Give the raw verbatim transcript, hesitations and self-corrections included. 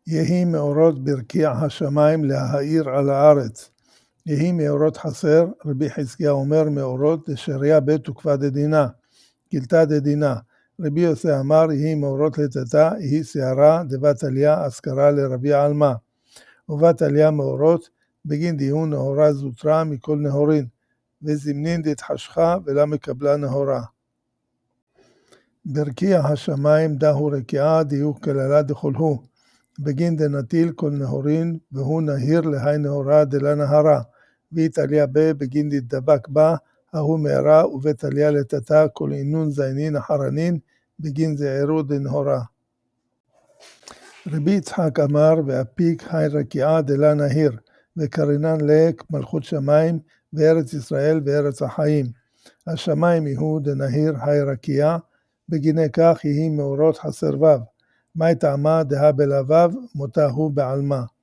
יהי מאורות ברקיע השמיים להאיר על הארץ. יהי מאורות חסר, רבי חזקיה אומר מאורות דשריה בית וקבא דדינה, גילתה דדינה. רבי יוסי אמר יהי מאורות לטאטא, יהי שערה דבת עליה אזכרה לרבי עלמא. ובת עליה מאורות, בגין דיון נהורה זוטרה מכל נהורין, וזמנין דתחשכה ולה מקבלה נהורה. ברקיע השמיים דהו רקיעה דיהו כללה דכולהו, בגין דנטיל כל נהורין, והוא נהיר להי נהורה דלה נהרה, והתעליה בה בגין דדבק בה, ההוא מהרה ובית עליה לטאטא כל אינון זיינין אחרנין, בגין זעירו דנהורה. רבי יצחק אמר ואפיק היי רקיעה דלה נהיר, וקרינן לק מלכות שמיים, וארץ ישראל וארץ החיים. השמיים יהיו דנהיר היי רקיעה, בגיני כך יהי מאורות חסר וו. מאי טעמה דהה בלבב, מותה הוא בעלמה.